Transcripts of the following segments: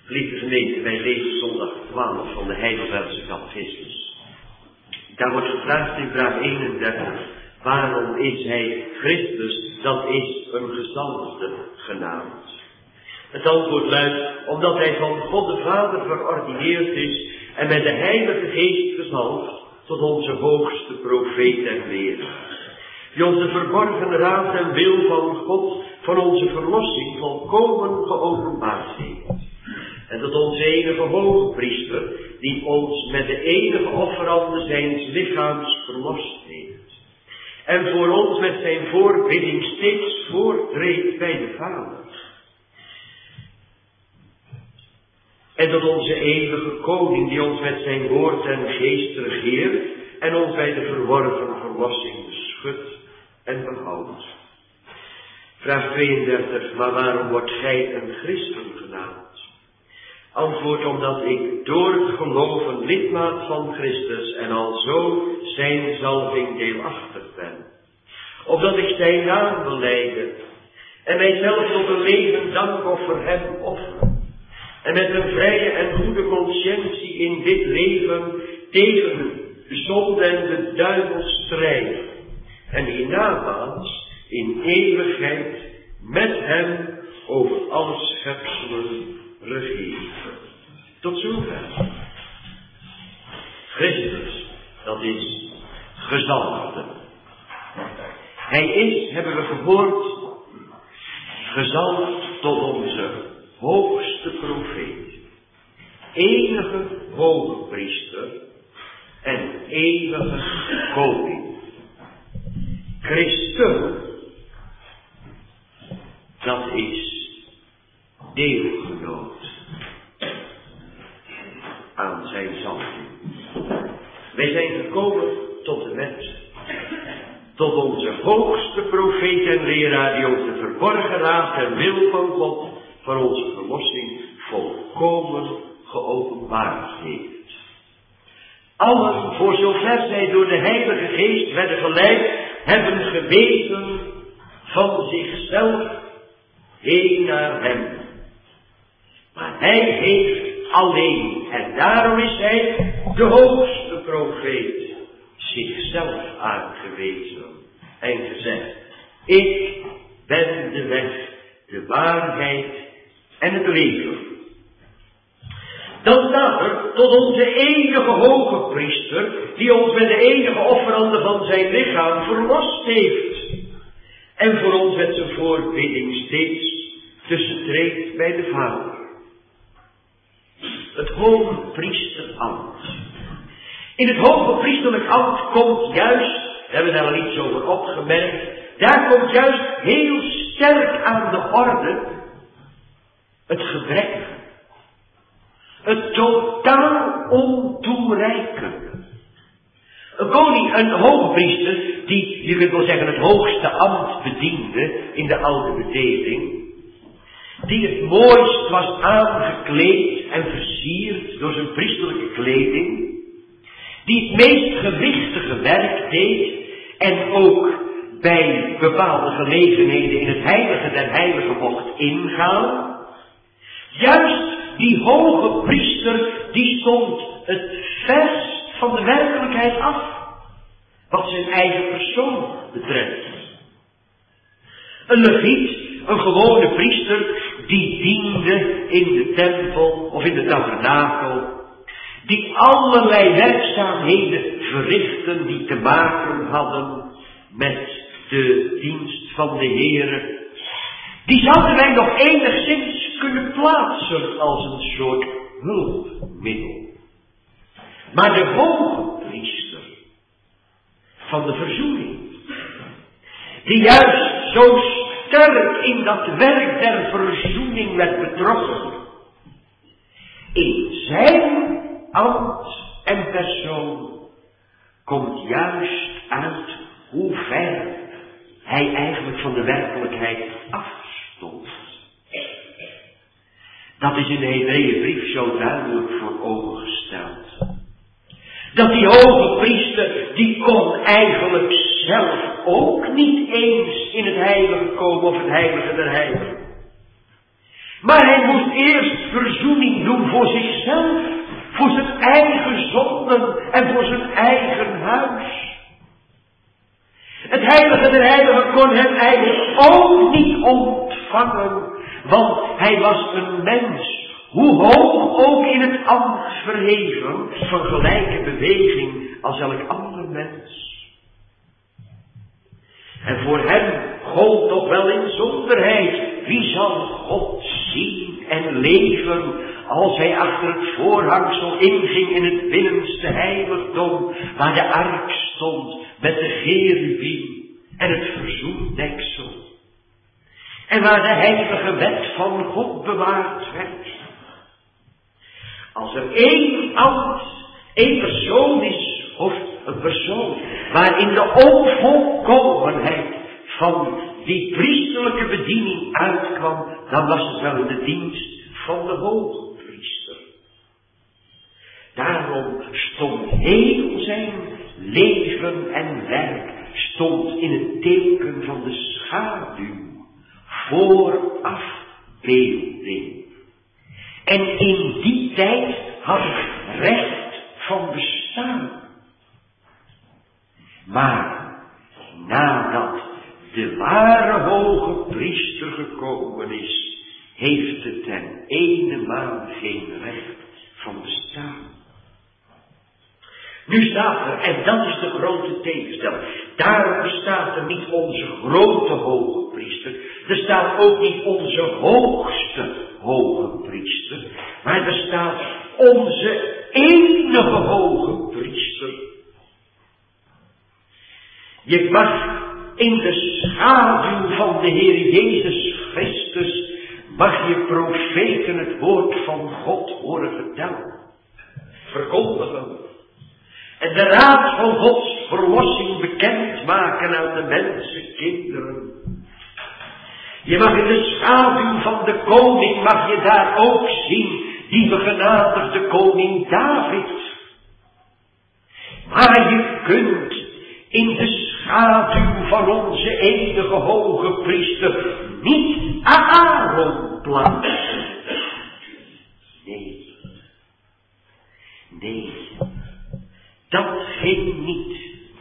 Geliefde gemeente, wij lezen zondag 12 van de Heidelbergse Catechismus. Daar wordt gevraagd in vraag 31, waarom is hij Christus, dat is een gezalfde, genaamd? Het antwoord luidt, omdat hij van God de Vader verordineerd is en met de Heilige Geest gezalfd tot onze hoogste profeet en leraar. Die ons de verborgen raad en wil van God, van onze verlossing, volkomen geopenbaard heeft. En tot onze enige hoogpriester, die ons met de enige offerande zijns lichaams verlost heeft. En voor ons met zijn voorbidding steeds voortreedt bij de Vader. En tot onze eeuwige koning, die ons met zijn woord en geest regeert en ons bij de verworven verlossing beschudt en behoudt. Vraag 32, maar waarom wordt gij een christen genaamd? Antwoord, omdat ik door het geloven lidmaat van Christus en alzo zijn zalving deelachtig ben. Opdat ik zijn naam belijden en mijzelf tot een levend dankoffer hem offer. En met een vrije en goede conscientie in dit leven tegen de zonde en de duivel strijden. En hiernamaals in eeuwigheid met hem over alle schepselen regeren. Tot zover. Christus, dat is gezalfde. Hij is, hebben we gehoord, gezalfd tot onze hoogste profeet, enige hoogpriester en eeuwige koning. Christus, dat is deelgenoot aan zijn zalving. Wij zijn gekomen tot de wet, tot onze hoogste profeet en leraar, die ons de verborgen raad en wil van God voor onze verlossing volkomen geopenbaard heeft. Allen, voor zover zij door de Heilige Geest werden geleid, hebben gewezen van zichzelf heen naar hem. Maar hij heeft alleen, en daarom is hij de hoogste profeet, zichzelf aangewezen en gezegd, ik ben de weg, de waarheid en het leven. Dan staat er tot onze enige hoge priester, die ons met de enige offerande van zijn lichaam verlost heeft. En voor ons met zijn voorbidding steeds tussentreedt bij de Vader. Het hoge priesterambt. In het hoge priesterlijk ambt komt juist, we hebben daar al iets over opgemerkt, daar komt juist heel sterk aan de orde het gebrek. Het totaal ontoereikende. Een koning, een hoogpriester, die, je kunt wel zeggen, het hoogste ambt bediende in de oude bedeling, die het mooist was aangekleed en versierd door zijn priesterlijke kleding, die het meest gewichtige werk deed en ook bij bepaalde gelegenheden in het heilige der heiligen mocht ingaan. Juist die hoge priester, die stond het verst van de werkelijkheid af, wat zijn eigen persoon betreft. Een leviet, een gewone priester, die diende in de tempel of in de tabernakel, die allerlei werkzaamheden verrichten die te maken hadden met de dienst van de Heere. Die zouden wij nog enigszins kunnen plaatsen als een soort hulpmiddel. Maar de hoge priester van de verzoening, die juist zo sterk in dat werk der verzoening werd betrokken, in zijn ambt en persoon komt juist uit hoe ver hij eigenlijk van de werkelijkheid afstond. Dat is in de Hebreeënbrief zo duidelijk voor ogen gesteld. Dat die hoge priester, die kon eigenlijk zelf ook niet eens in het heilige komen of het heilige der heiligen. Maar hij moest eerst verzoening doen voor zichzelf, voor zijn eigen zonden en voor zijn eigen huis. Het heilige der heiligen kon hem eigenlijk ook niet ontvangen, want hij was een mens, hoe hoog ook in het ambt verheven, van gelijke beweging als elk ander mens. En voor hem gold toch wel inzonderheid, wie zal God zien en leven als hij achter het voorhangsel inging in het binnenste heiligdom, waar de ark stond met de cherubim en het verzoendeksel. En waar de heilige wet van God bewaard werd. Als er één persoon is, of een persoon, waarin de onvolkomenheid van die priesterlijke bediening uitkwam, dan was het wel in de dienst van de hoge priester. Daarom stond heel zijn leven en werk stond in het teken van de schaduw, voor afbeelding. En in die tijd had het recht van bestaan. Maar nadat de ware hoge priester gekomen is, heeft het ten eenmaal geen recht van bestaan. Nu staat er, en dat is de grote tegenstelling, daarom bestaat er niet onze grote hoge priester, er staat ook niet onze hoogste hoge priester, maar er staat onze enige hoge priester. Je mag in de schaduw van de Heer Jezus Christus, mag je profeten het woord van God horen vertellen, verkondigen. En de raad van Gods verlossing bekendmaken aan de mensenkinderen. Je mag in de schaduw van de koning, mag je daar ook zien, die begenadigde koning David. Maar je kunt in de schaduw van onze enige hoge priester niet Aaron plaatsen. Nee. Dat ging niet.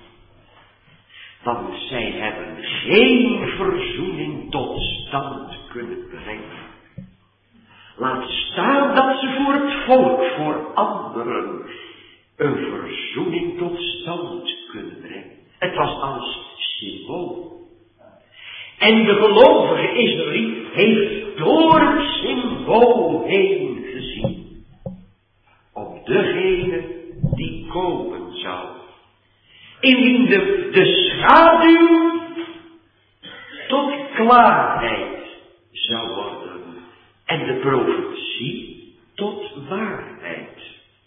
Want zij hebben geen verzoening tot stand kunnen brengen. Laat staan dat ze voor het volk, voor anderen, een verzoening tot stand kunnen brengen. Het was als symbool. En de gelovige Israël heeft door het symbool heen gezien op degene die komen zou. Indien de schaduw tot klaarheid zou worden en de profetie tot waarheid.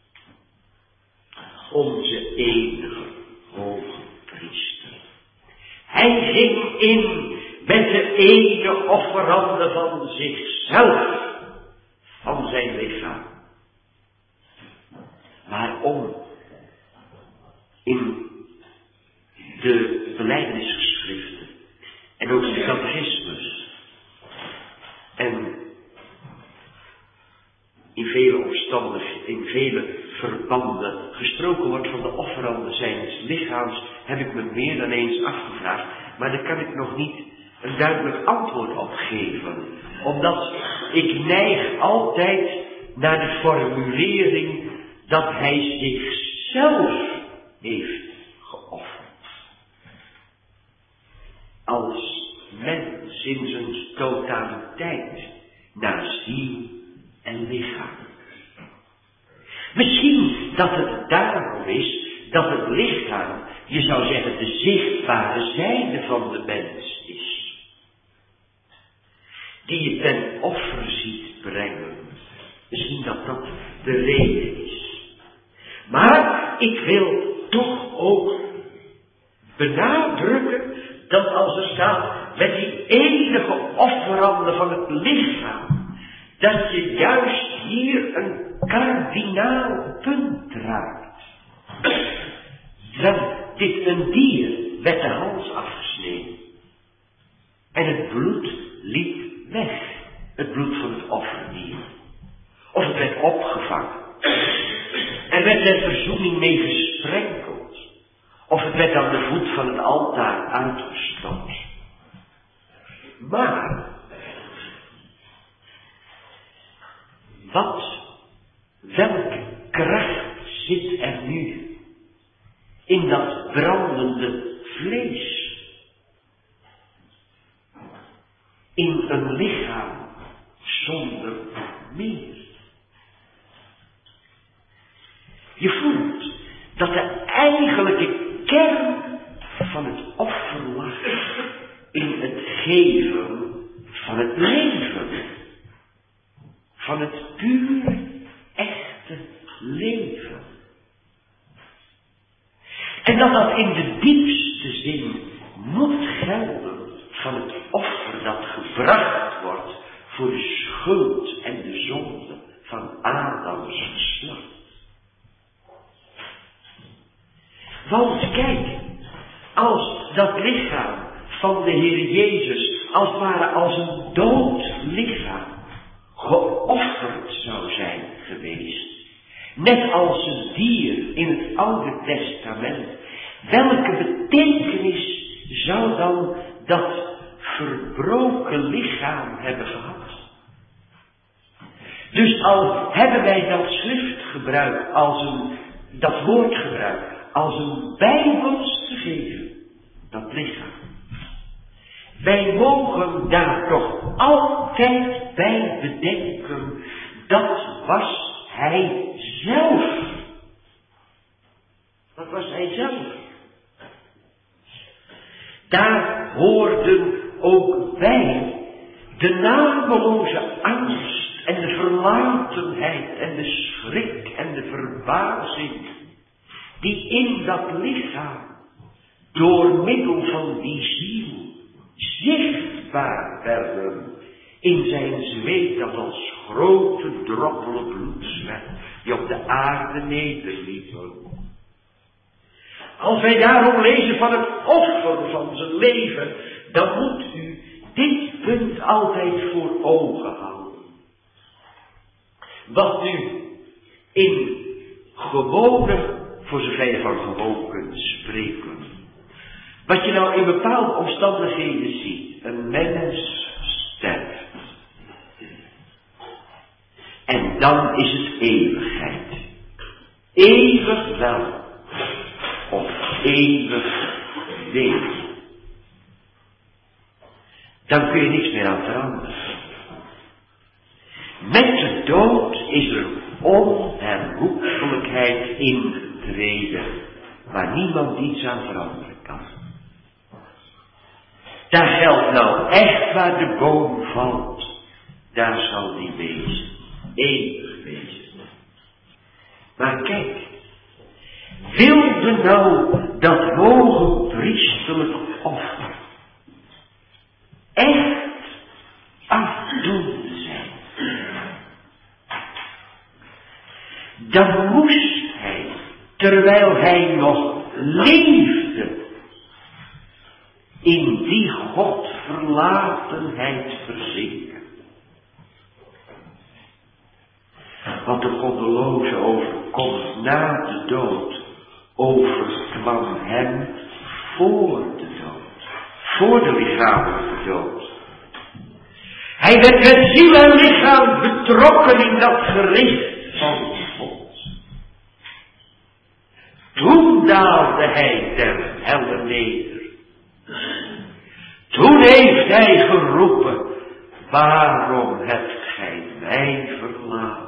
Onze enige hoge priester. Hij ging in met de ene offerande van zichzelf, van zijn lichaam. Waarom? In de belijdenisgeschriften en ook in de catechismus en in vele omstandigheden, in vele verbanden gesproken wordt van de offeranden zijns lichaams, heb ik me meer dan eens afgevraagd, maar daar kan ik nog niet een duidelijk antwoord op geven, omdat ik neig altijd naar de formulering dat hij zichzelf heeft geofferd. Als mens in zijn totaliteit, naar ziel en lichaam. Misschien dat het daarom is dat het lichaam, je zou zeggen, de zichtbare zijde van de mens is. Die je ten offer ziet brengen. Misschien dat dat de reden is. Maar ik wil toch ook benadrukken dat als er staat met die enige offerande van het lichaam, dat je juist hier een kardinaal punt raakt. Dat dit een dier werd de hals afgesneden. En het bloed liep weg. Het bloed van het offer. werd opgevangen. Er werd er verzoening mee gesprenkeld. Of het werd aan de voet van het altaar uitgestort. Maar, welke kracht zit er nu in dat brandende vlees? In een lichaam zonder meer. Je voelt dat de eigenlijke kern van het offer lag in het geven van het leven. Van het pure, echte leven. En dat in de diepste zin moet gelden van het offer dat gebracht wordt voor de schuld en de zonde van Adams geslacht. Want kijk, als dat lichaam van de Heer Jezus als het ware als een dood lichaam geofferd zou zijn geweest, net als een dier in het Oude Testament, welke betekenis zou dan dat verbroken lichaam hebben gehad? Dus al hebben wij dat schriftgebruik dat woordgebruik als een bijbels gegeven, dat lichaam. Wij mogen daar toch altijd bij bedenken, dat was hij zelf. Dat was hij zelf. Daar hoorden ook wij de nameloze angst en de verlatenheid en de schrik en de verbazing die in dat lichaam door middel van die ziel zichtbaar werden in zijn zweet dat als grote droppelen bloedsweat die op de aarde nederliepen. Als wij daarom lezen van het offer van zijn leven, dan moet u dit punt altijd voor ogen houden. Wat nu in gewone, voor zover je van gewoon kunt spreken, wat je nou in bepaalde omstandigheden ziet, een mens sterft. En dan is het eeuwigheid. Eeuwig wel. Of eeuwig leven. Dan kun je niks meer aan veranderen. Met de dood is er onherroepelijkheid ingetreden, waar niemand iets aan veranderen kan. Daar geldt nou echt waar de boom valt, daar zal die wezen, eeuwig wezen. Maar kijk, wilde nou dat hoge priesterlijk offer echt afdoende zijn, dan moest hij, terwijl hij nog leefde, in die Godverlatenheid verzinken. Want de goddeloze overkomt na de dood, overkwam hem voor de dood, voor de lichamelijke dood. Hij werd met ziel en lichaam betrokken in dat gericht van God. Toen daalde hij ter helle neder. Toen heeft hij geroepen, waarom hebt gij mij verlaten?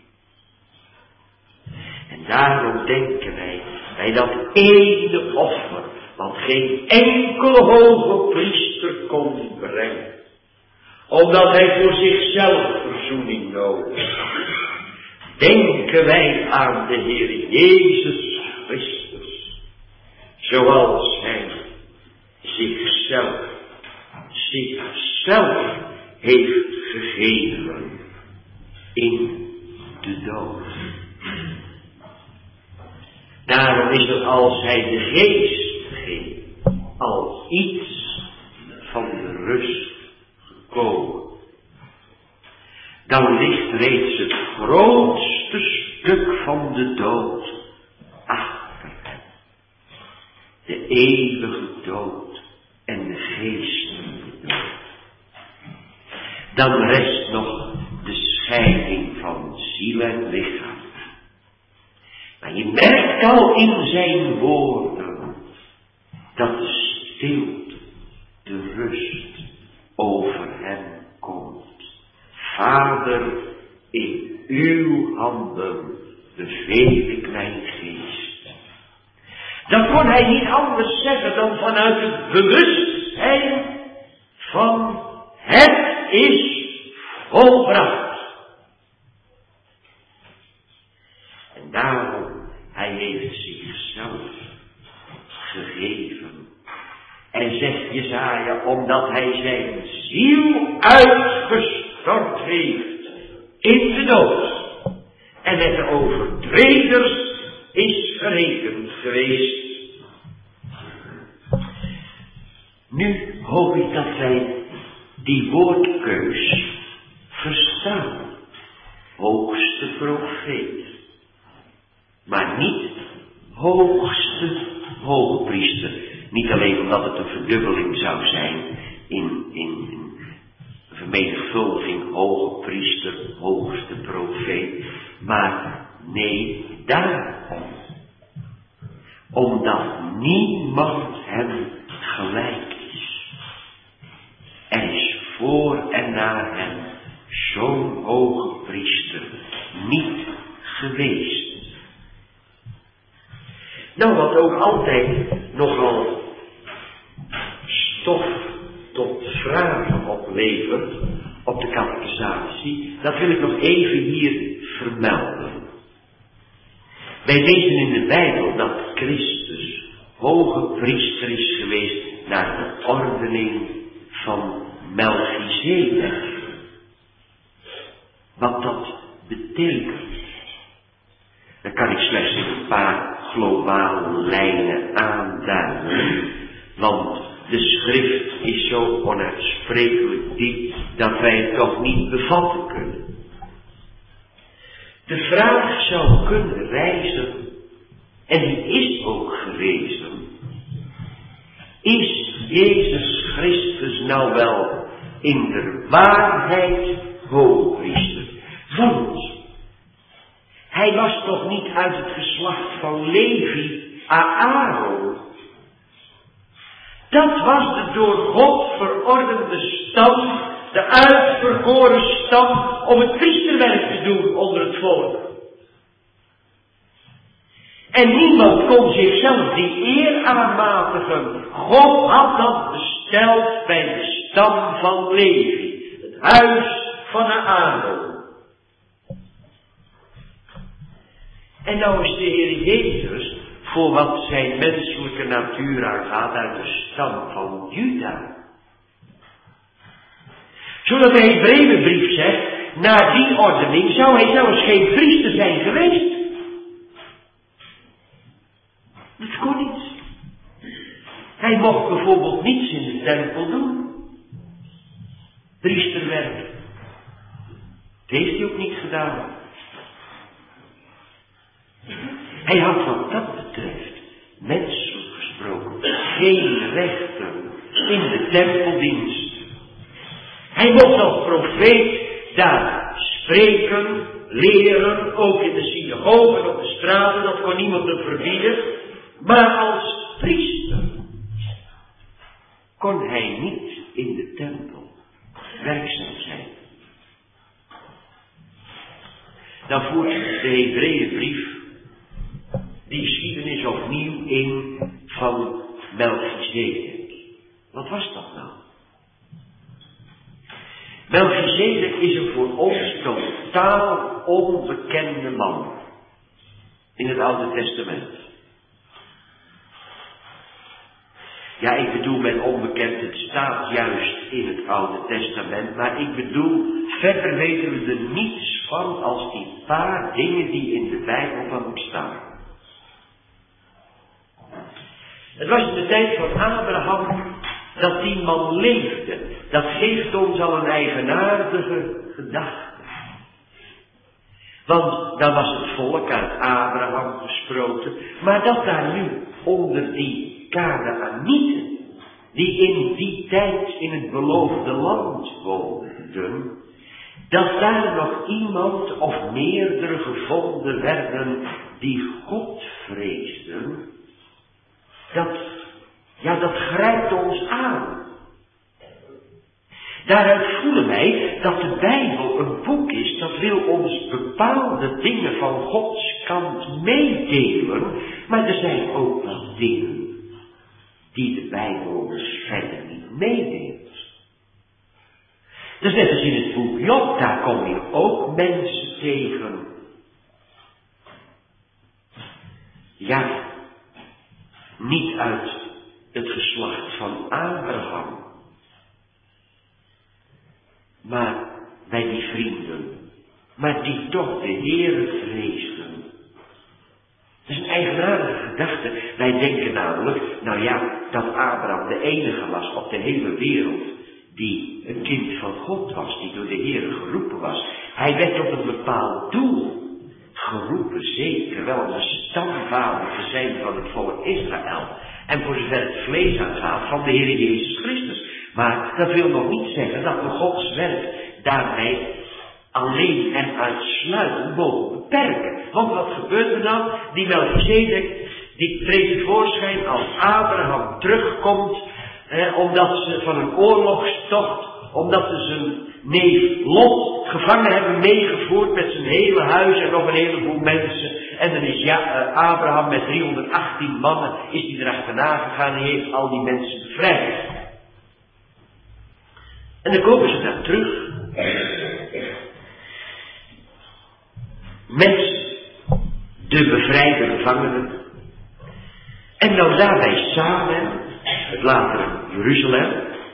En daarom denken wij bij dat ene offer, wat geen enkele hoge priester kon brengen, omdat hij voor zichzelf verzoening nodig had, denken wij aan de Heer Jezus Christus, zoals hij zichzelf heeft gegeven in de dood. Daarom is er, als hij de geest geeft, al iets van de rust gekomen. dan ligt reeds het grootste stuk van de dood achter hem. De eeuwige dood en de geestelijke dood. Dan rest nog de scheiding van ziel en lichaam. Maar je merkt al in zijn woorden dat de stilte, de rust over hem komt. Vader, in uw handen beveel ik mijn geest. Dat kon hij niet anders zeggen dan vanuit het bewustzijn van het is volbracht. En daarom, hij heeft zichzelf gegeven. En zegt Jesaja, omdat hij zijn ziel uitgestort heeft in de dood. En met de overtreders is gerekend geweest. Nu hoop ik dat wij die woordkeus verstaan. Hoogste profeet. Maar niet hoogste hogepriester. Niet alleen omdat het een verdubbeling zou zijn in vermenigvuldiging hoge priester, hoogste profeet. Maar nee, daarom. Omdat niemand hem gelijk is. Er is voor en na hem zo'n hoge priester niet geweest. Nou, wat ook altijd nogal stof tot vragen oplevert op de catechisatie, dat wil ik nog even hier vermelden. Wij lezen in de Bijbel dat Christus hoge priester is geweest naar de ordening van Melchizedek. Wat dat betekent, dan kan ik slechts in een paar globale lijnen aanduiden, want de schrift is zo onuitsprekelijk diep dat wij het toch niet bevatten kunnen. De vraag zou kunnen rijzen, en die is ook gerezen, is Jezus Christus nou wel in de waarheid hoogpriester? Want hij was toch niet uit het geslacht van Levi, Aaron. Dat was de door God verordende stam, de uitverkoren stam om het priesterwerk te doen onder het volk. En niemand kon zichzelf die eer aanmatigen. God had dat besteld bij de stam van Levi, het huis van Aaron. En nou is de Heer Jezus, voor wat zijn menselijke natuur aangaat, uit de stam van Juda. Zodat de Hebreeënbrief zegt, na die ordening zou hij zelfs geen priester zijn geweest. Dat kon niet. Hij mocht bijvoorbeeld niets in de tempel doen. Priesterwerk. Dat heeft hij ook niet gedaan. Hij had wat dat betreft, menselijk gesproken, geen rechten in de tempeldienst. Hij mocht als profeet daar spreken, leren, ook in de synagoge en op de straten, dat kon niemand hem verbieden. Maar als priester kon hij niet in de tempel werkzaam zijn. Dan voert de Hebreeënbrief die geschiedenis opnieuw in van Melchizedek. Wat was dat nou? Melchizedek is een voor ons totaal onbekende man in het Oude Testament. Ja, ik bedoel met onbekend, het staat juist in het Oude Testament, maar ik bedoel, verder weten we er niets van als die paar dingen die in de Bijbel van hem staan. Het was in de tijd van Abraham dat die man leefde. Dat geeft ons al een eigenaardige gedachte. Want dan was het volk uit Abraham gesproten, maar dat daar nu onder die Kanaanieten, die in die tijd in het beloofde land woonden, dat daar nog iemand of meerdere gevonden werden die God vreesden, dat grijpt ons aan. Daaruit voelen wij dat de Bijbel een boek is dat wil ons bepaalde dingen van Gods kant meedelen, maar er zijn ook wel dingen die de Bijbel ons verder niet meedeelt. Dus net als in het boek Job, daar kom je ook mensen tegen. Ja, niet uit het geslacht van Abraham, maar bij die vrienden, maar die toch de Heere vreesden. Dat is een eigenaardige gedachte. Wij denken namelijk, dat Abraham de enige was op de hele wereld die een kind van God was, die door de Heere geroepen was. Hij werd op een bepaald doel geroepen, zeker wel om de stamvader te zijn van het volk Israël. En voor zover het vlees aangaat, van de Heere Jezus Christus. Maar dat wil nog niet zeggen dat we Gods werk daarmee alleen en uitsluitend mogen beperken. Want wat gebeurt er dan? Die Melchizedek, die treedt tevoorschijn als Abraham terugkomt, omdat ze van een oorlogstocht, omdat ze zijn neef Lot gevangen hebben meegevoerd met zijn hele huis en nog een heleboel mensen. En dan is Abraham met 318 mannen, is hij erachterna gegaan en heeft al die mensen bevrijd. En dan komen ze daar terug met de bevrijde gevangenen. En dan daar bij Salem, het latere Jeruzalem,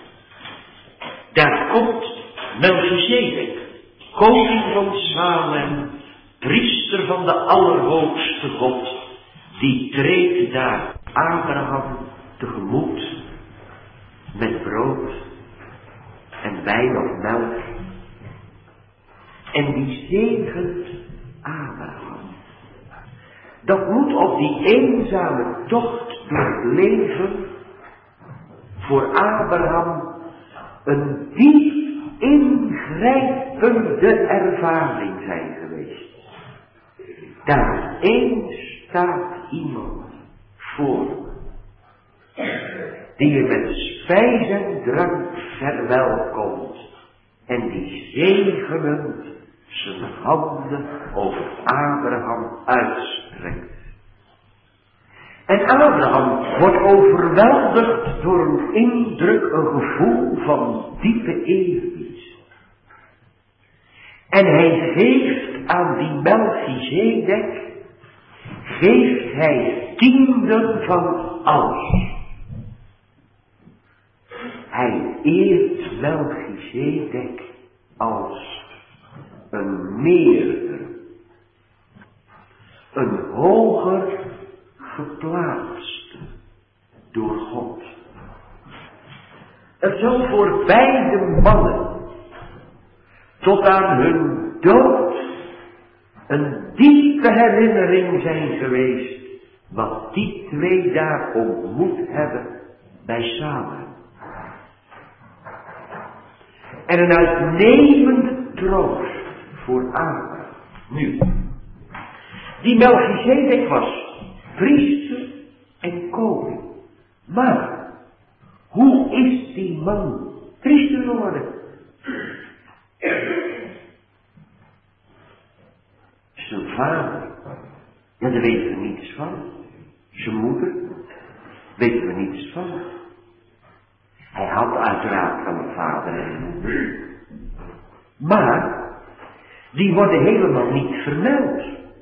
daar komt Melchizedek, koning van Salem, priester van de Allerhoogste God, die treedt daar Abraham tegemoet met brood en wijn of melk. En die zegent Abraham. Dat moet op die eenzame tocht door het leven voor Abraham een diep ingrijpende ervaring zijn geweest. Daar eens staat iemand voor die je met spijs en drank verwelkomt en die zegenend zijn handen over Abraham uitstrekt. En Abraham wordt overweldigd door een indruk, een gevoel van diepe eerbied. En hij geeft aan die Melchizedek, geeft hij tienden van alles. Hij eert Melchizedek als een meerder, een hoger geplaatste door God. Het zal voor beide mannen tot aan hun dood een diepe herinnering zijn geweest wat die twee daar ontmoet hebben bij Salem. En een uitnemende troost voor Abraham. Nu, die Melchizedek was priester en koning. Maar, hoe is die man priester geworden? Zijn vader, ja, daar weten we niets van. Zijn moeder, weten we niets van. Hij had uiteraard van een vader en een moeder. Maar, die worden helemaal niet vermeld.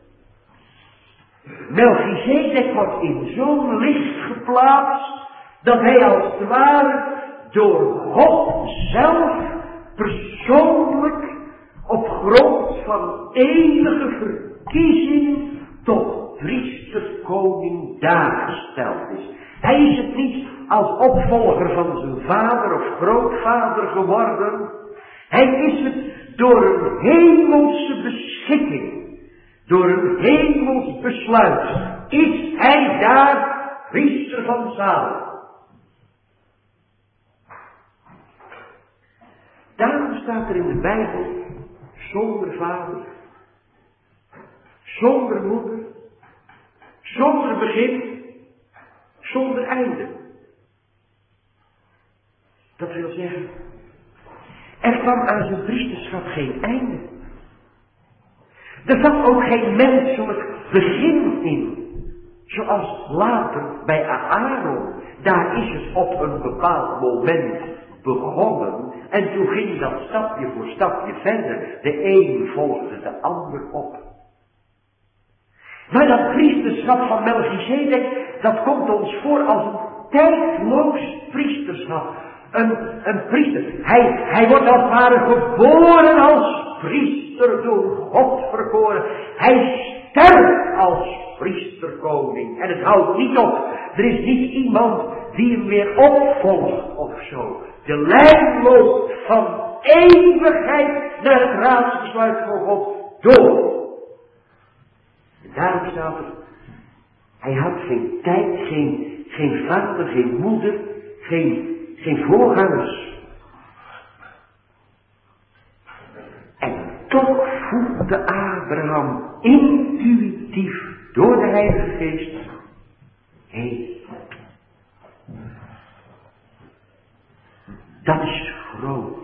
Melchizedek wordt in zo'n licht geplaatst, dat hij als het ware door God zelf persoonlijk op grond van enige verkiezing tot priester-koning daargesteld is. Hij is het niet als opvolger van zijn vader of grootvader geworden. Hij is het door een hemelse beschikking door een hemels besluit, is hij daar priester van Salem. Daarom staat er in de Bijbel, zonder vader, zonder moeder, zonder begin, zonder einde. Dat wil zeggen, er kwam aan zijn priesterschap geen einde. Er zat ook geen menselijk begin in. Zoals later bij Aaron. Daar is het op een bepaald moment begonnen. En toen ging dat stapje voor stapje verder. De een volgde de ander op. Maar dat priesterschap van Melchizedek, dat komt ons voor als een tijdloos priesterschap. Een priester. Hij wordt als het ware geboren als priester, door God verkoren. Hij sterft als priesterkoning. En het houdt niet op. Er is niet iemand die hem weer opvolgt of zo. De lijn loopt van eeuwigheid naar het raadsbesluit van God door. En daarom staat er, hij had geen tijd, geen vader, geen moeder, geen voorgangers. En toch voelde Abraham intuïtief door de Heilige Geest, dat is groot.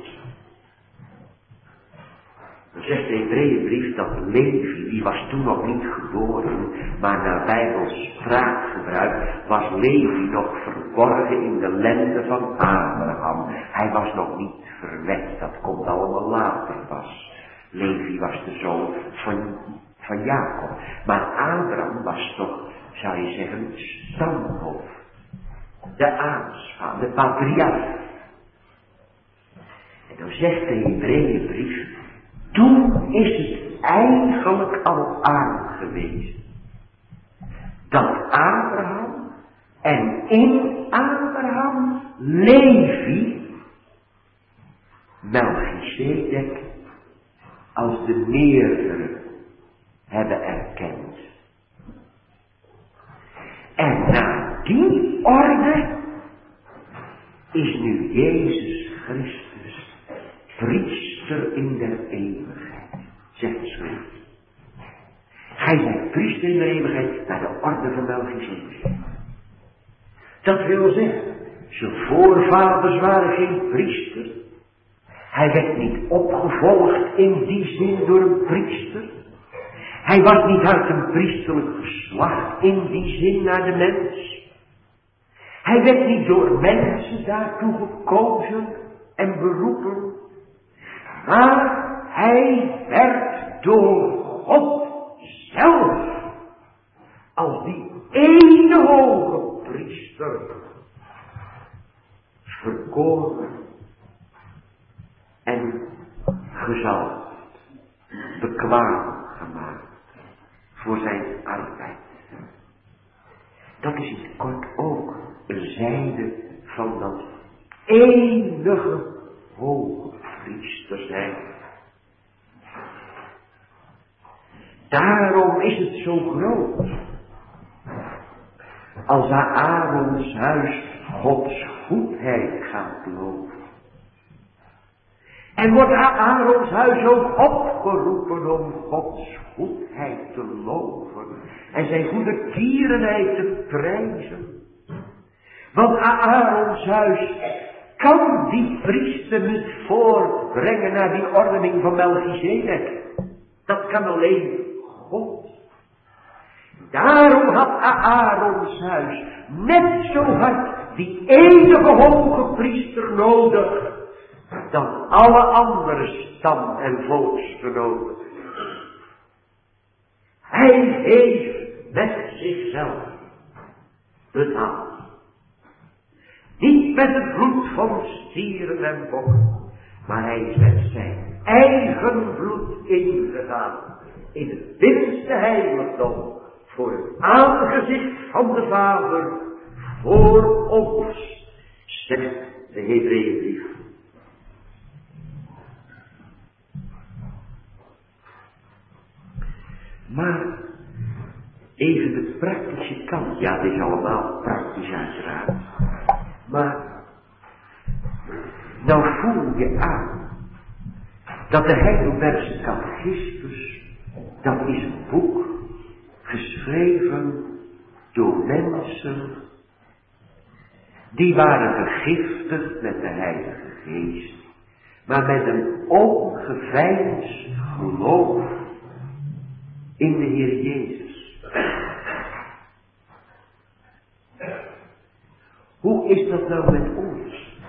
Dan zegt de Hebreeënbrief dat Levi, die was toen nog niet geboren, maar naar Bijbels spraakgebruik was Levi nog verborgen in de lenden van Abraham. Hij was nog niet verwekt, dat komt allemaal later pas. Levi was de zoon van Jacob. Maar Abraham was toch, zou je zeggen, stamhoofd. De aanspan, de patriarch. En dan zegt de Hebreeënbrief, toen is het eigenlijk al aangewezen dat Abraham en in Abraham Levi Melchizedek als de meerdere hebben erkend. En na die orde is nu Jezus Christus priester in der eeuwigheid, zegt de schrift. Gij zijt priester in de eeuwigheid naar de orde van Melchizedek. Dat wil zeggen, zijn voorvaders waren geen priester. Hij werd niet opgevolgd in die zin door een priester. Hij was niet uit een priesterlijk geslacht in die zin naar de mens. Hij werd niet door mensen daartoe gekozen en beroepen. Maar hij werd door God zelf als die ene hoge priester verkoren en gezalfd, bekwaam gemaakt voor zijn arbeid. Dat is in het kort ook een zijde van dat enige hoge priester zijn. Daarom is het zo groot. Als Aarons huis Gods goedheid gaat loven. En wordt Aarons huis ook opgeroepen om Gods goedheid te loven. En zijn goede tierenheid te prijzen. Want Aarons huis kan die priester niet voortbrengen naar die ordening van Melchizedek. Dat kan alleen God. Daarom had Aarons huis net zo hard die enige hoge priester nodig dan alle andere stam- en volksgenoten. Hij heeft met zichzelf betaald. Niet met het bloed van stieren en bokken, maar hij is met zijn eigen bloed ingegaan in het binnenste heiligdom voor het aangezicht van de Vader voor ons, zegt de Hebreeënbrief. Maar even de praktische kant. Ja, dit is allemaal praktisch uiteraard. Maar nou voel je aan dat de Heidelbergse Catechismus, dat is een boek geschreven door mensen die waren vergiftigd met de Heilige Geest, maar met een ongeveinsd geloof in de Heer Jezus. Hoe is dat nou met ons?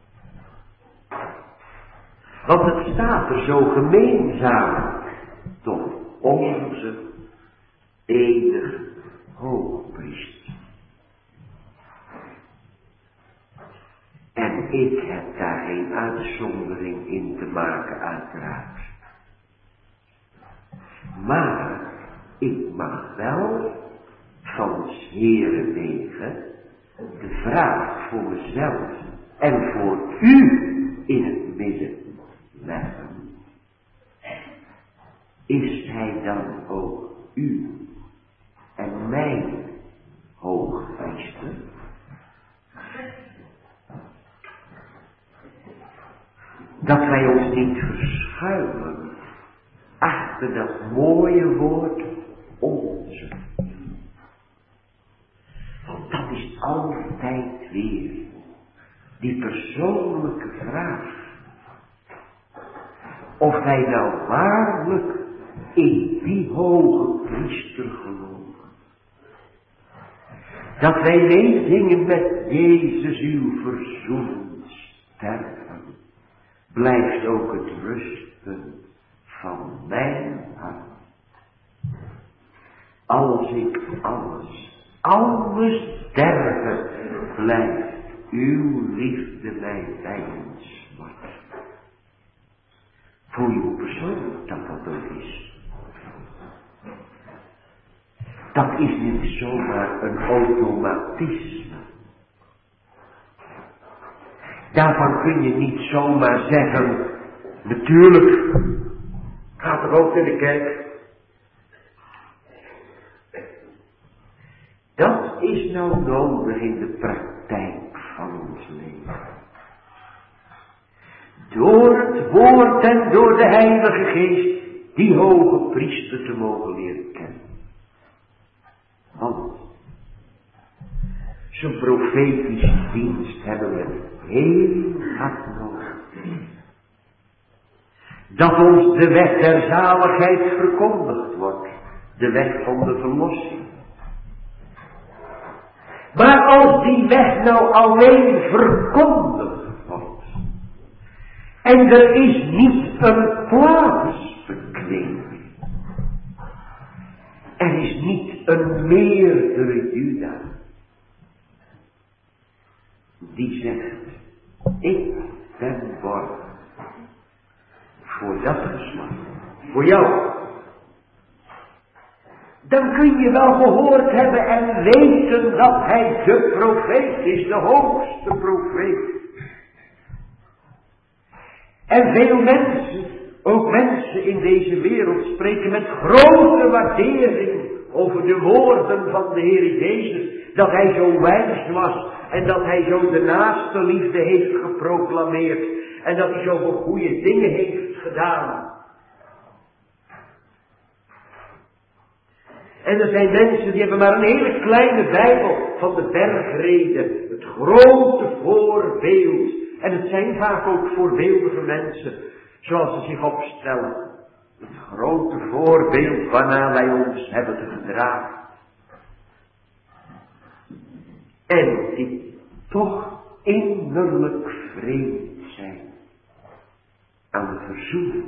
Want het staat er zo gemeenzaam tot onze enige hoogpriester. En ik heb daar geen uitzondering in te maken, uiteraard. Maar ik mag wel van 's Heeren wegen de vraag voor mezelf en voor u in het midden leggen. Is hij dan ook u en mijn hoogpriester? Dat wij ons niet verschuilen achter dat mooie woord onze. Want dat is altijd weer die persoonlijke vraag. Of wij nou waarlijk in die hoge priester geloven. Dat wij meezingen met Jezus uw verzoenend sterven. Blijft ook het rusten van mijn hart. Als ik alles sterven, blijft uw liefde mij vijandschap. Voel je hoe persoonlijk dat ook is. Dat is niet zomaar een automatisme. Daarvan kun je niet zomaar zeggen, natuurlijk, gaat er ook in de kerk. Dat is nou nodig in de praktijk van ons leven. Door het woord en door de Heilige Geest die hoge priester te mogen leren kennen. Want zijn profetische dienst hebben we heel hard nodig. Dat ons de weg der zaligheid verkondigd wordt. De weg van de verlossing. Maar als die weg nou alleen verkondigd wordt. En er is niet een plaatsverklening. Er is niet een meerdere Juda. Die zegt, ik ben borg voor dat geslacht, voor jou. Dan kun je wel gehoord hebben en weten dat hij de profeet is, de hoogste profeet. En veel mensen, ook mensen in deze wereld, spreken met grote waardering over de woorden van de Heer Jezus. Dat hij zo wijs was en dat hij zo de naaste liefde heeft geproclameerd. En dat hij zoveel goede dingen heeft gedaan. En er zijn mensen die hebben maar een hele kleine Bijbel van de bergreden. Het grote voorbeeld. En het zijn vaak ook voorbeeldige mensen. Zoals ze zich opstellen. Het grote voorbeeld waarna wij ons hebben te gedragen. En die toch innerlijk vreemd zijn aan de verzoening.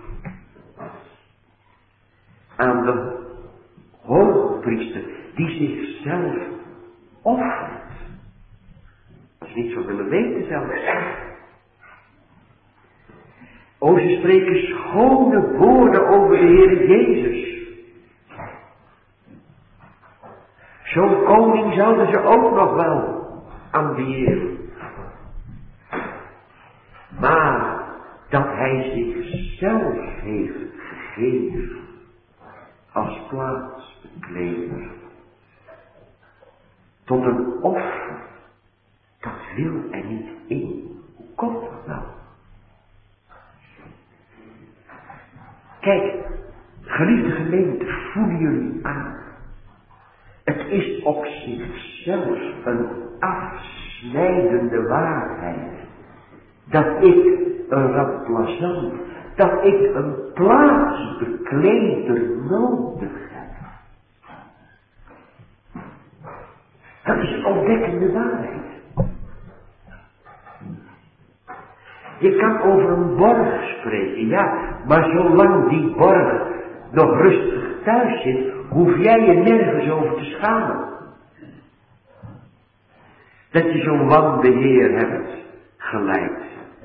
Aan de hoogpriester die zichzelf offert. Als ze niet zo willen weten zelfs. O, ze spreken schone woorden over de Heer Jezus. Zo'n koning zouden ze ook nog wel ambiëren. Maar dat hij zichzelf heeft gegeven als plaatsbekleder. Tot een offer, dat wil er niet in. Hoe komt dat nou? Kijk, geliefde gemeente, voelen jullie aan. Het is op zichzelf een afsnijdende waarheid. Dat ik een remplaçant, dat ik een plaatsbekleder nodig heb. Dat is een ontdekkende waarheid. Je kan over een borg spreken, ja, maar zolang die borg nog rustig thuis zit, hoef jij je nergens over te schamen. Dat je zo'n wanbeheer hebt geleid.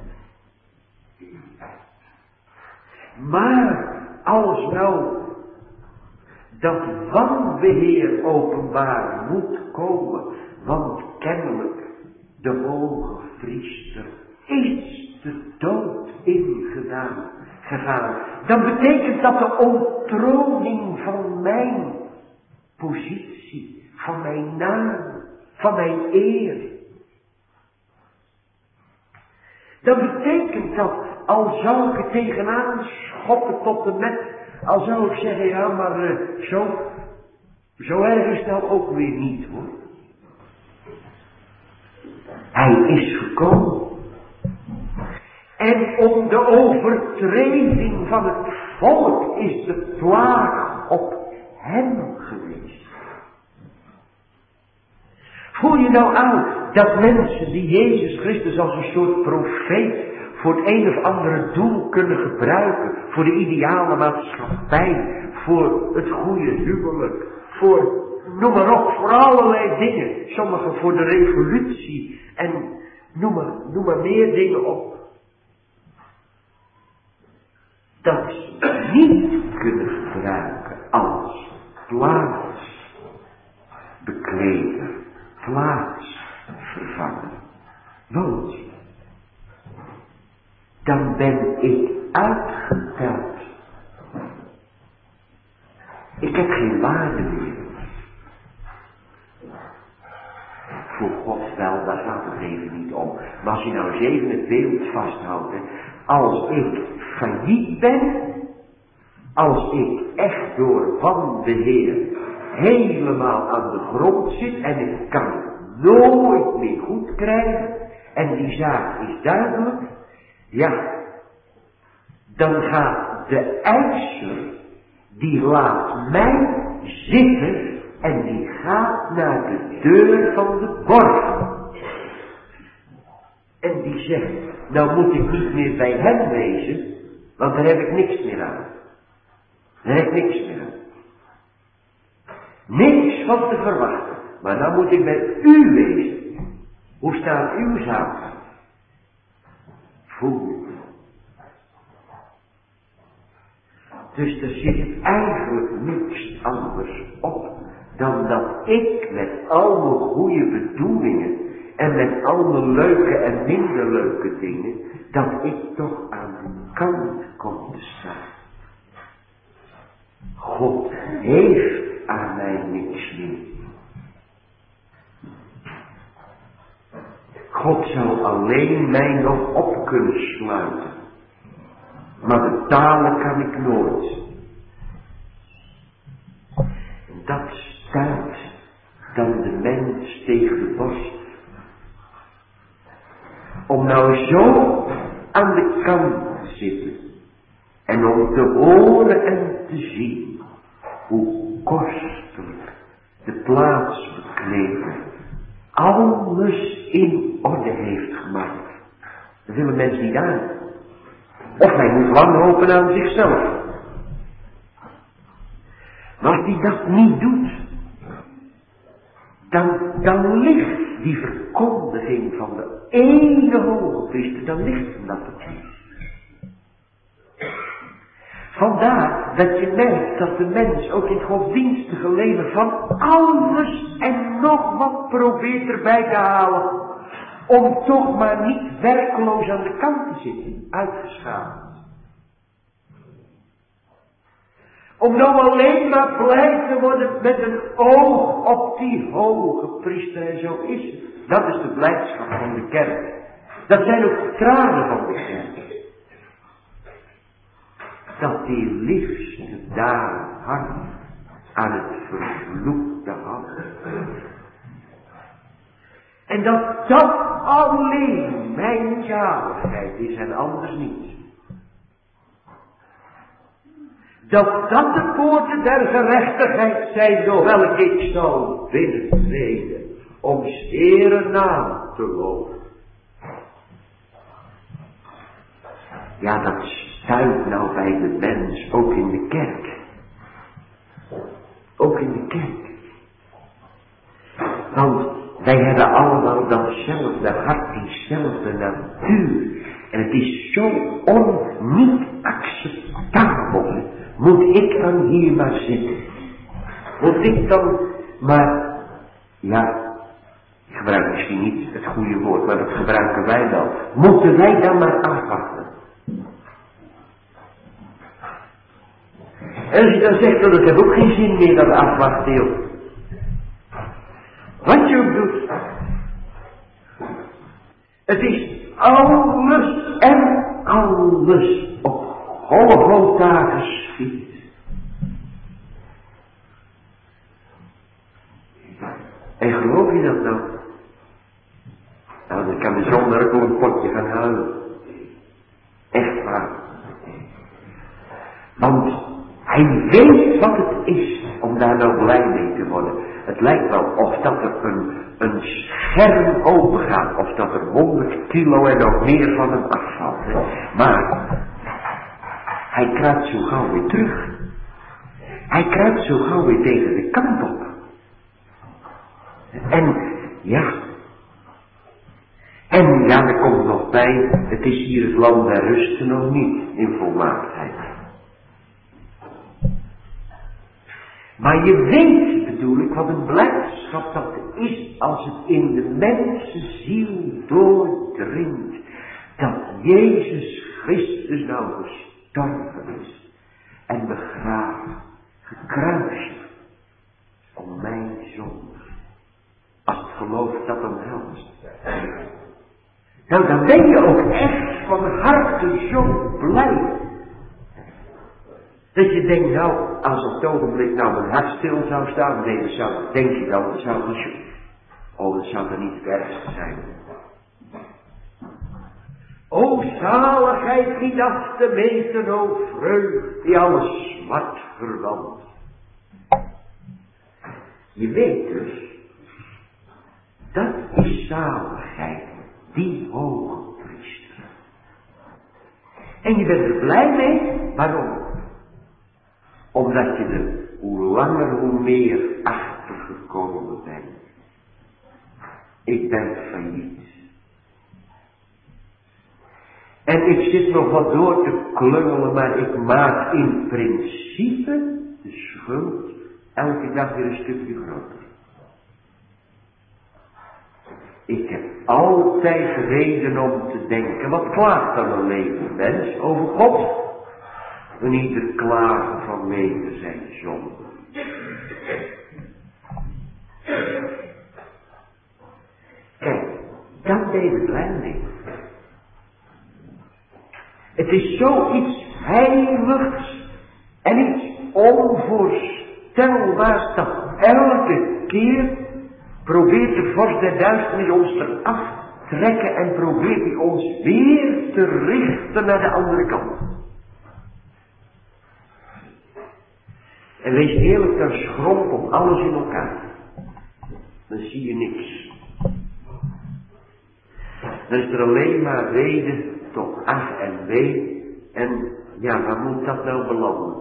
Maar als nou dat wanbeheer openbaar moet komen, want kennelijk de hoge priester is de dood ingegaan, dan betekent dat de onttroning van mijn positie, van mijn naam, van mijn eer. Dan betekent dat, al zou ik er tegenaan schoppen tot de met, al zou ik zeggen, ja maar zo erg is het nou ook weer niet hoor. Hij is gekomen. En om de overtreding van het volk is de plaag op hem geweest. Voel je nou aan dat mensen die Jezus Christus als een soort profeet voor het een of andere doel kunnen gebruiken, voor de ideale maatschappij, voor het goede huwelijk, voor, noem maar op, voor allerlei dingen. Sommigen voor de revolutie en noem maar meer dingen op. Dat ze niet kunnen gebruiken als plaatsbekleder, plaatsvervanger. Want dan ben ik uitgeteld. Ik heb geen waarde meer. Voor God wel, daar gaat het even niet om. Maar als je nou eens even het beeld vasthoudt, hè, als ik failliet ben, als ik echt door wanbeheer helemaal aan de grond zit en ik kan het nooit meer goed krijgen en die zaak is duidelijk, ja, dan gaat de eiser, die laat mij zitten en die gaat naar de deur van de borg. En die zegt, nou moet ik niet meer bij hem wezen, want daar heb ik niks meer aan. Daar heb ik niks meer aan. Niks van te verwachten, maar nou moet ik bij u wezen. Hoe staan uw zaken? Voel je. Dus er zit eigenlijk niks anders op dan dat ik met al mijn goede bedoelingen en met al mijn leuke en minder leuke dingen, dat ik toch aan de kant kom te staan. God heeft aan mij niks meer. God zou alleen mij nog op kunnen sluiten. Maar betalen kan ik nooit. En dat stuit dan de mens tegen de borst. Om nou zo aan de kant te zitten. En om te horen en te zien hoe kostelijk de plaatsbekleder alles in orde heeft gemaakt. Dat willen mensen niet aan. Of hij moet wanhopen aan zichzelf. Maar als hij dat niet doet, dan ligt die verkondiging van de ene hoge priester, dan ligt hem dat het niet. Vandaar dat je merkt dat de mens ook in het godsdienstige leven van alles en nog wat probeert erbij te halen. Om toch maar niet werkeloos aan de kant te zitten, uitgeschaamd. Om nou alleen maar blij te worden met een oog op die hoge priester. En zo is het. Dat is de blijdschap van de kerk. Dat zijn ook de tranen van de kerk. Dat die liefste daar hangt aan het vervloekte hand. En dat alleen mijn zaligheid is en anders niet. Dat de poorten der gerechtigheid zijn, door welke ik zal binnentreden, om 's Heeren naam te loven. Ja, dat stuit nou bij de mens, ook in de kerk. Ook in de kerk. Want wij hebben allemaal datzelfde hart, diezelfde natuur. En het is zo niet acceptabel. Moet ik dan hier maar zitten? Moet ik dan maar, ja, ik gebruik misschien niet het goede woord, maar dat gebruiken wij wel. Moeten wij dan maar afwachten? En als je dan zegt, dat ik heb ook geen zin meer dat afwachten, joh. Wat je ook doet. Het is alles en alles op Golgotha geschied. En geloof je dat nou? Nou, dan kan de zondaar ook een potje gaan huilen. Echt waar. Want hij weet wat het is om daar nou blij mee te worden. Het lijkt wel of dat er een scherm open gaat. Of dat er 100 kilo en nog meer van hem afvalt. Hè. Maar hij kruipt zo gauw weer terug. Hij kruipt zo gauw weer tegen de kant op. En ja, er komt nog bij, het is hier het land der rusten nog niet in volmaaktheid. Maar je weet, bedoel ik, wat een blijdschap dat is als het in de mensenziel doordringt. Dat Jezus Christus nou gestorven is en begraven, gekruisigd om mijn zonde. Als het geloof dat omhelst. Nou, dan ben je ook echt van harte zo blij. Dat je denkt, nou, als op het ogenblik nou mijn hart stil zou staan, nee, dat zou, denk je dan, dat zou niet, dat zou er niet het ergste zijn. O zaligheid niet af te meten, o vreugd, die alles smart verwant. Je weet dus, dat is zaligheid, die hoge priester. En je bent er blij mee, waarom? Omdat je er hoe langer hoe meer achter gekomen bent. Ik ben failliet. En ik zit nog wat door te klungelen, maar ik maak in principe de schuld elke dag weer een stukje groter. Ik heb altijd reden om te denken, wat klaagt dan een leven mens over God? En ieder klagen vanwege zijn zonde. Kijk, dat ben je blij mee. Het is zoiets heiligs en iets onvoorstelbaars dat elke keer probeert de vorst der duisternis ons eraf te trekken en probeert hij ons weer te richten naar de andere kant. En wees eerlijk, dan schrompelt alles in elkaar. Dan zie je niks. Dan is er alleen maar reden tot ach en wee. En ja, waar moet dat nou belanden?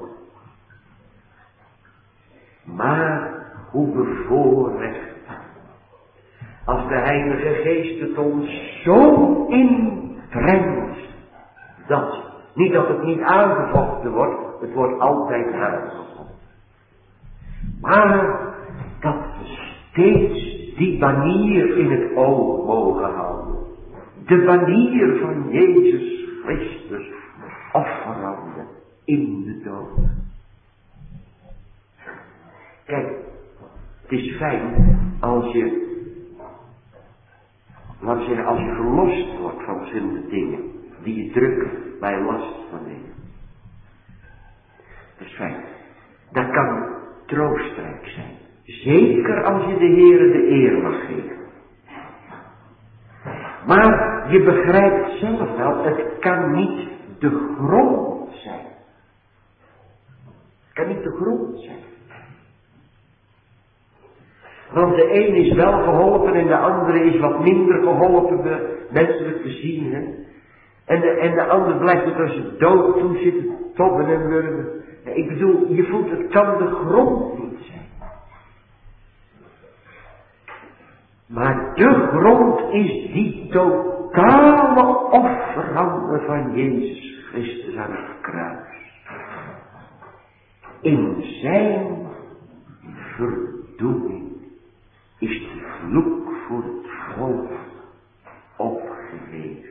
Maar hoe bevoorrecht. Als de Heilige Geest het ons zo inbrengt. Niet dat het niet aangevochten wordt. Het wordt altijd aangevochten. Maar dat we steeds die banier in het oog mogen houden. De banier van Jezus Christus offerande in de dood. Kijk, het is fijn als je, laten we zeggen, als je verlost wordt van verschillende dingen die je drukken, waar je last van nemen. Dat is fijn. Dat kan troostrijk zijn. Zeker als je de Heere de eer mag geven. Maar je begrijpt zelf wel, het kan niet de grond zijn. Het kan niet de grond zijn. Want de een is wel geholpen en de andere is wat minder geholpen, menselijk gezien. Hè? En de ander blijft er als je dood toe zitten, tobben en wurmen. Ik bedoel, je voelt, het kan de grond niet zijn. Maar de grond is die totale offerande van Jezus Christus aan het kruis. In zijn verdoeming is de vloek voor het volk opgeheven.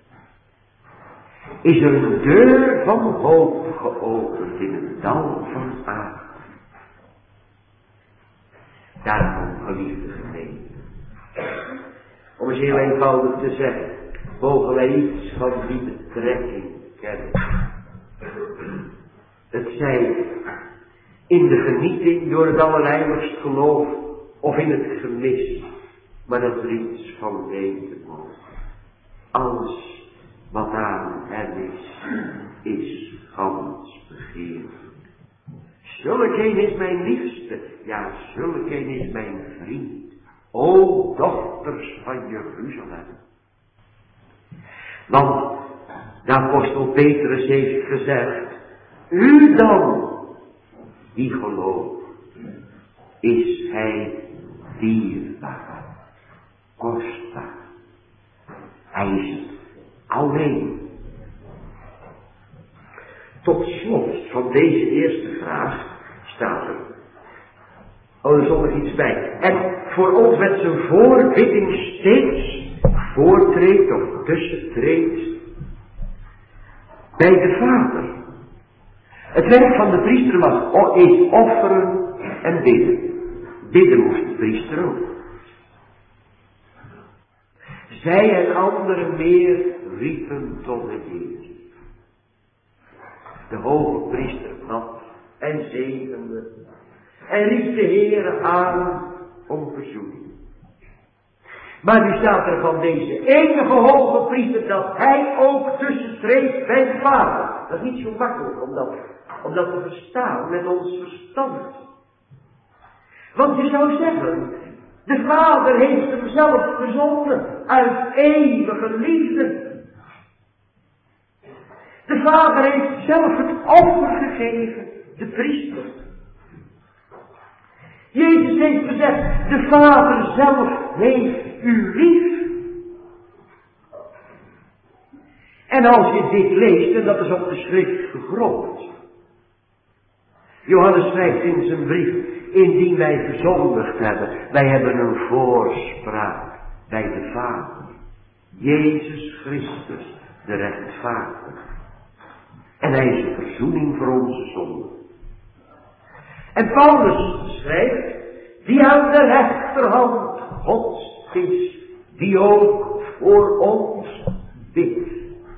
Is er een deur van hoop geopend in het dal van Adam. Daarom, geliefde gemeente, om eens heel eenvoudig te zeggen, mogen wij iets van die betrekking kennen. Het zij in de genieting door het allerheiligst geloof of in het gemis, maar dat er iets van weten mogen. Alles wat aan hem is gans begeerlijk. Zulkeen is mijn liefste, ja, zulkeen is mijn vriend. O dochters van Jeruzalem. Want de apostel Petrus heeft gezegd, u dan, die gelooft, is hij dierbaar, kostbaar. Hij is het alleen. Tot slot van deze eerste vraag staat er, er stond nog iets bij. En voor ons met zijn voorbidding steeds voortreedt of tussentreedt bij de Vader. Het werk van de priester is offeren en bidden. Bidden moest de priester ook. Zij en anderen meer riepen tot de Heer. De hoge priester bad en zegende en riep de Heere aan om verzoening. Maar nu staat er van deze enige hoge priester dat hij ook tussentreedt bij de Vader. Dat is niet zo makkelijk om dat te verstaan met ons verstand. Want je zou zeggen, de Vader heeft hem zelf verzonden uit eeuwige liefde. De Vader heeft zelf het offer gegeven, de priester. Jezus heeft gezegd, de Vader zelf heeft u lief. En als je dit leest, en dat is op de schrift gegrond. Johannes schrijft in zijn brief, indien wij verzondigd hebben, wij hebben een voorspraak bij de Vader. Jezus Christus, de rechtvaardige. En hij is een verzoening voor onze zonden. En Paulus schrijft, die aan de rechterhand Gods is, die ook voor ons bidt.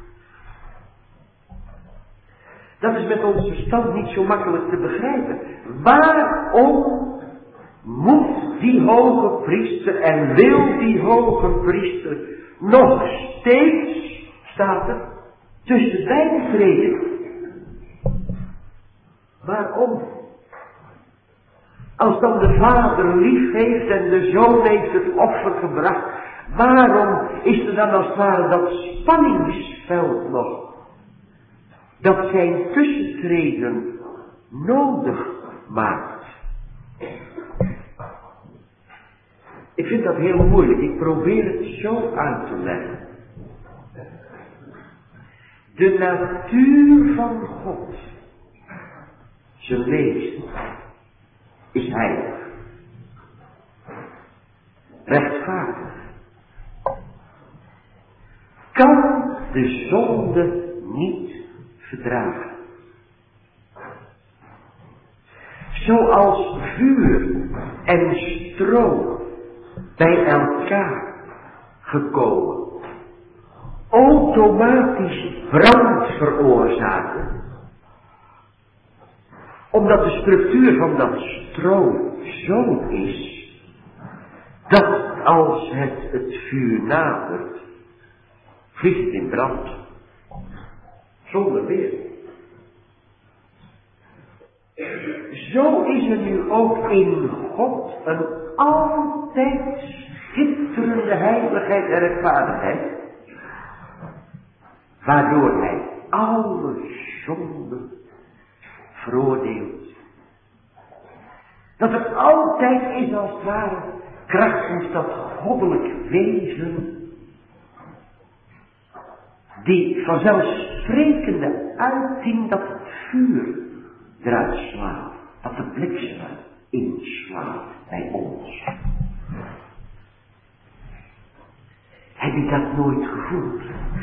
Dat is met ons verstand niet zo makkelijk te begrijpen. Waarom moet die hoge priester en wil die hoge priester nog steeds, staat er, tussen beiden treden? Waarom? Als dan de Vader lief heeft en de Zoon heeft het offer gebracht, waarom is er dan als het ware dat spanningsveld nog? Dat zijn tussentreden nodig maakt. Ik vind dat heel moeilijk. Ik probeer het zo uit te leggen. De natuur van God, zijn wezen, is heilig. Rechtvaardig. Kan de zonde niet verdragen. zoals vuur en stro bij elkaar gekomen, automatisch brand veroorzaken, omdat de structuur van dat stro zo is, dat als het vuur nadert, vliegt het in brand. Zonder weer. Zo is er nu ook in God een altijd schitterende heiligheid en rechtvaardigheid, waardoor hij alle zonde veroordeelt. Dat er altijd is als het ware krachtens dat goddelijk wezen, die vanzelfsprekende uiting dat het vuur eruit slaat, dat de bliksem inslaat bij ons. Heb je dat nooit gevoeld?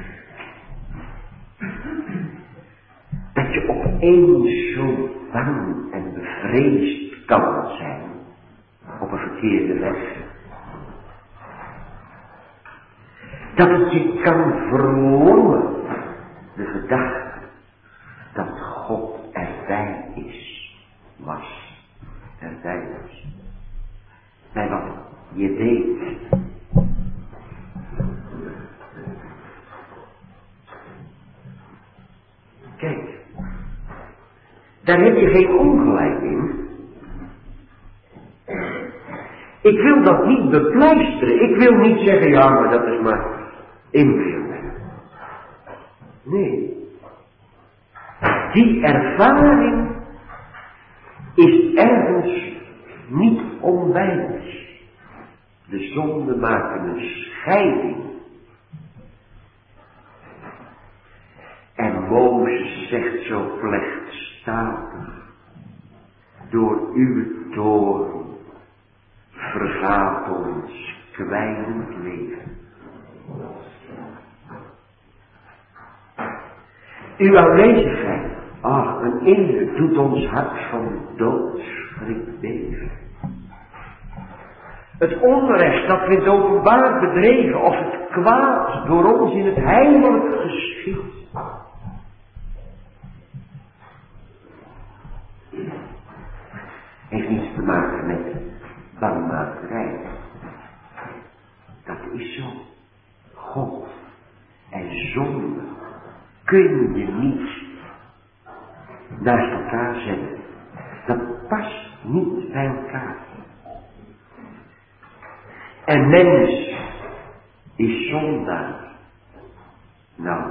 Dat je opeens zo bang en bevreesd kan zijn op een verkeerde weg. Dat het je kan verlommen, de gedachte dat God erbij was, bij wat je deed. Kijk, daar heb je geen ongelijk in. Ik wil dat niet bepleisteren. Ik wil niet zeggen, ja, maar dat is maar inbeelding. Nee. Die ervaring is ergens niet onwijs. De zonden maken een scheiding. En Mozes zegt zo plechtstatig, door uw toorn vergaat ons kwijnend leven. Uw aanwezigheid, ach, een indruk doet ons hart van doodsschrik beven. Het onrecht dat we in het openbaar bedreven, of het kwaad door ons in het heimelijk geschied, heeft niets te maken met bangmakerij. Dat is zo. God en zonde kun je niet naast elkaar zetten. Dat past niet bij elkaar. En mens is zondaar. Nou.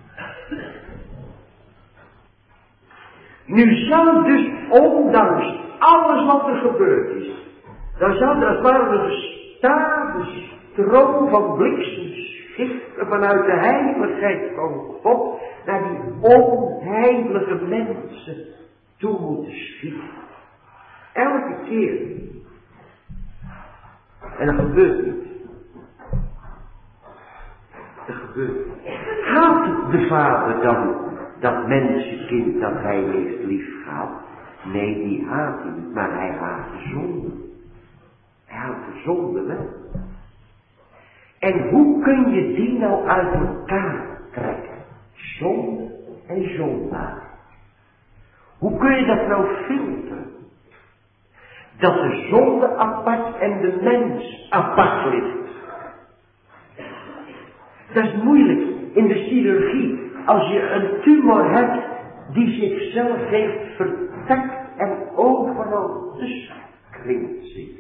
Nu zou dus, ondanks alles wat er gebeurd is, dan zou er als het ware een gestadige stroom van bliksemschichten vanuit de heiligheid van God naar die onheilige mensen toe moeten schieten. Elke keer. En dat gebeurt niet. Dat gebeurt niet. Haat de vader dan dat mensenkind dat hij heeft liefgehad? Nee, die haat hij niet, maar hij haat de zonde. Hij haat de zonde wel. En hoe kun je die nou uit elkaar trekken? Zonde en zondaar. Hoe kun je dat nou filteren? Dat de zonde apart en de mens apart ligt. Dat is moeilijk in de chirurgie. Als je een tumor hebt die zichzelf heeft vertakt en overal tussen klinkt zit.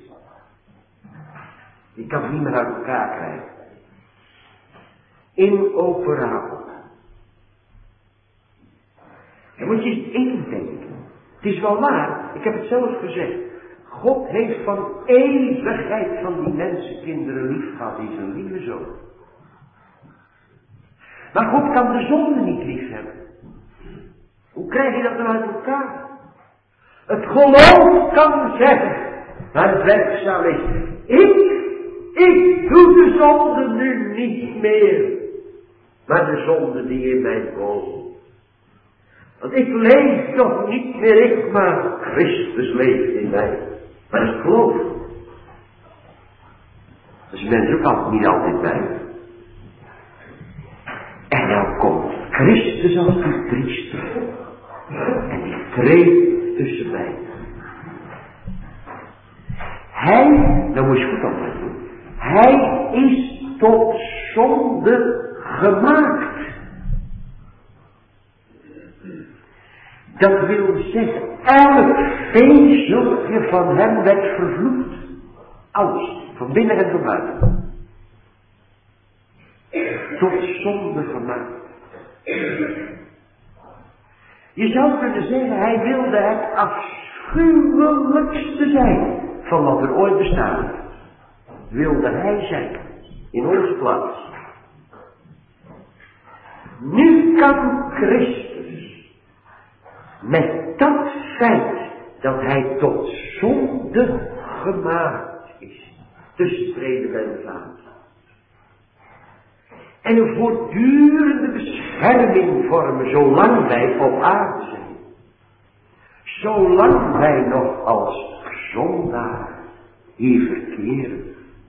Die kan het niet meer uit elkaar krijgen. Inoperabel. Dan moet je eens indenken. Het is wel waar, ik heb het zelf gezegd. God heeft van eeuwigheid van die mensenkinderen lief gehad, die zijn lieve zoon. Maar God kan de zonde niet lief hebben. Hoe krijg je dat dan uit elkaar? Het geloof kan zeggen, maar het werkzaam is. Ik doe de zonde nu niet meer. Maar de zonde die in mij woont. Want ik leef toch niet meer ik, maar Christus leeft in mij. Maar dat is geloof. Dat is mensen ook niet altijd bij. En dan komt Christus als die priester. En die treedt tussen mij. Hij, nou moet je goed opletten. Hij is tot zonde gemaakt. Dat wil zeggen, elk vezeltje van hem werd vervloekt. Alles, van binnen en van buiten. Tot zonde gemaakt. Je zou kunnen zeggen, hij wilde het afschuwelijkste zijn van wat er ooit bestaan heeft. Wilde hij zijn, in onze plaats. Nu kan Christus, met dat feit dat hij tot zonde gemaakt is, tussentreden bij de Vader. En een voortdurende bescherming vormen, zolang wij op aarde zijn. Zolang wij nog als zondaar hier verkeren.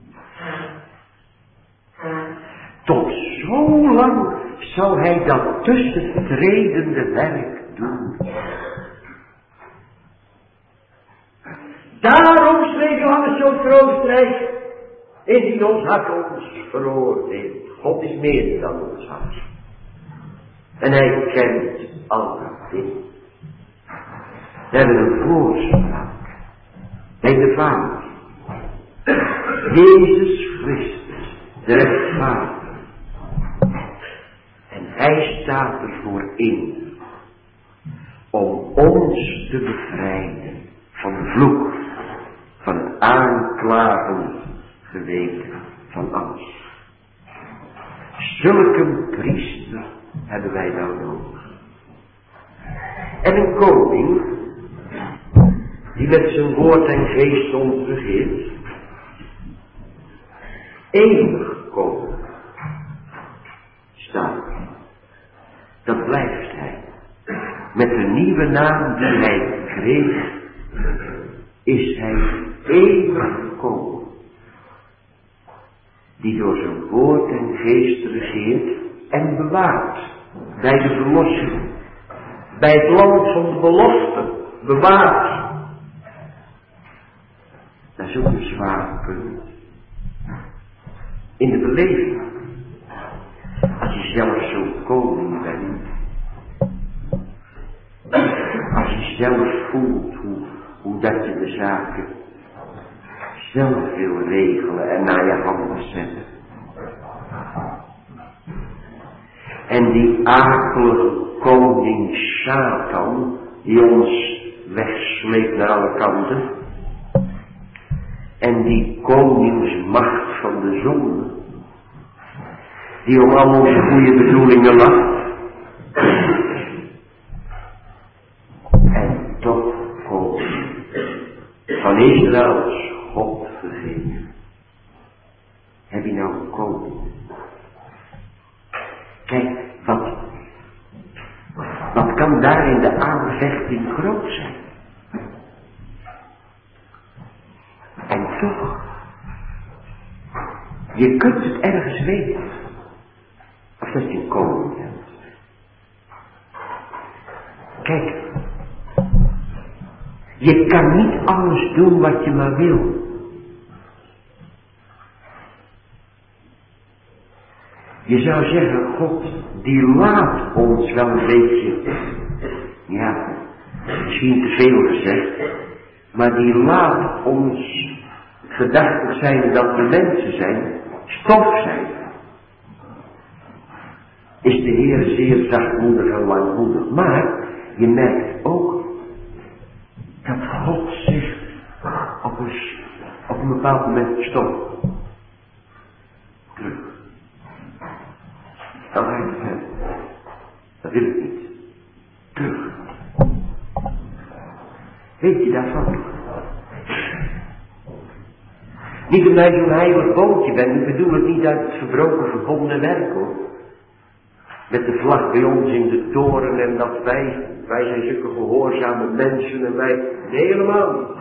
Tot zo lang zal hij dat tussentredende werk doen. Daarom schreef Johannes zo troostrijk, indien ons hart ons veroordeelt. God is meer dan ons hart. En hij kent alle dingen. We hebben een voorspraak bij de Vader. Jezus Christus, de rechtvaardige. En hij staat ervoor in om ons te bevrijden van de vloek, van het aanklagend geweten van alles. Zulke priester hebben wij nou nodig. En een koning die met zijn woord en geest ons regeert. Eeuwig koning staat. Dat blijft hij. Met de nieuwe naam die hij kreeg, is hij eeuwig koning. Die door zijn woord en geest regeert en bewaart bij de verlossing. Bij het land van de belofte bewaart. Dat is ook een zwaar punt. In de beleving. Als je zelf zo koning bent. Als je zelf voelt hoe dat je de zaken zelf wil regelen en naar je handen zetten. En die akelige koning Satan, die ons wegsleept naar alle kanten. En die koningsmacht van de zonde, die om al onze goede bedoelingen lacht. En toch koning van Israëls God gegeven. Heb je nou een koning? Kijk, wat kan daar in de aanvechting groot zijn? En toch, je kunt het ergens weten, of dat je een koning bent. Kijk, je kan niet alles doen wat je maar wil. Je zou zeggen, God, die laat ons wel een beetje, ja, misschien te veel gezegd, maar die laat ons gedachtig zijn dat we mensen zijn, stof zijn. Is de Heer zeer zachtmoedig en langmoedig. Maar je merkt ook dat God zich op een bepaald moment stopt. Terug. Dan ga je verder. Dat wil ik niet. Terug. Weet je daarvan? Niet omdat je een heilig bootje bent, ik bedoel het niet uit het verbroken verbonden werk hoor. Met de vlag bij ons in de toren en dat wij wij zijn zulke gehoorzame mensen en wij helemaal niet.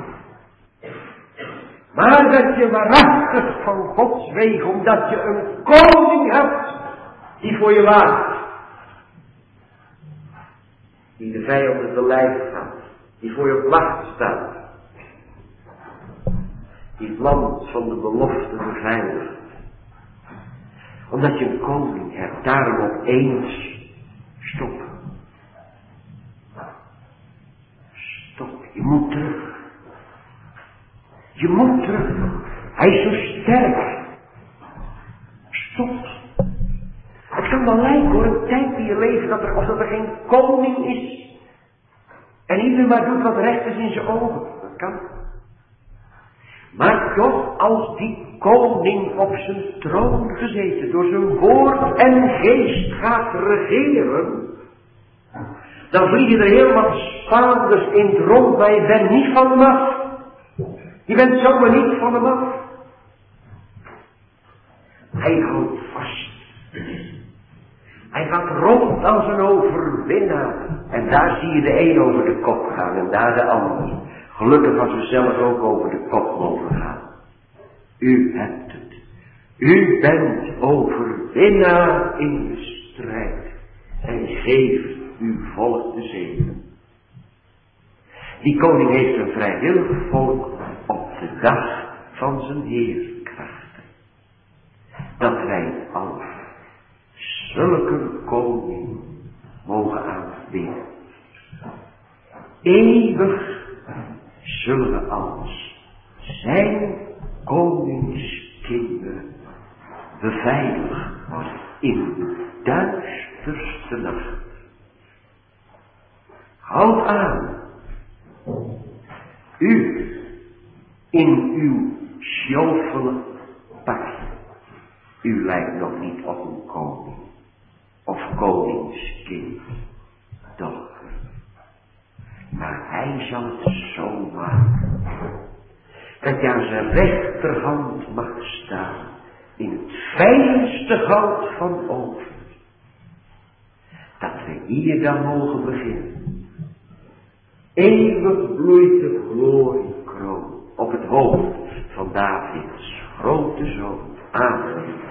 Maar dat je waarachtig van Gods wegen, omdat je een koning hebt die voor je waakt. Die de vijanden te lijf gaat. Die voor je op wacht staat. Die het land van de belofte beveiligt. Omdat je een koning hebt, daarom opeens stop. Stop, je moet terug. Je moet terug. Hij is zo sterk. Stop. Het kan wel lijken hoor, een tijd in je leven dat er geen koning is. En ieder maar doet wat recht is in zijn ogen. Dat kan. Maar toch, als die koning op zijn troon gezeten, door zijn woord en geest gaat regeren, dan vliegen er heel wat Spaanders in het rond, maar je bent niet van hem af. Je bent zomaar niet van hem af. Hij houdt vast. Hij gaat rond als een overwinnaar. En daar zie je de een over de kop gaan en daar de ander. Gelukkig als we zelf ook over de kop mogen gaan. U hebt het. U bent overwinnaar in de strijd. En geeft uw volk de zegen. Die koning heeft een vrijwillig volk op de dag van zijn heerkrachten. Dat wij als zulke koning mogen aanbidden. Eeuwig zullen we als zijn koningskinderen beveiligd worden in de duisterste nacht. Houd aan. U in uw sjofele pakje. U lijkt nog niet op een koning of koningskind, dochter. Maar hij zal het zo maken dat je aan zijn rechterhand mag staan in het fijnste goud van Ophir. Dat we hier dan mogen beginnen. Eeuwig bloeit de gloriekroon op het hoofd van Davids grote zoon. Amen.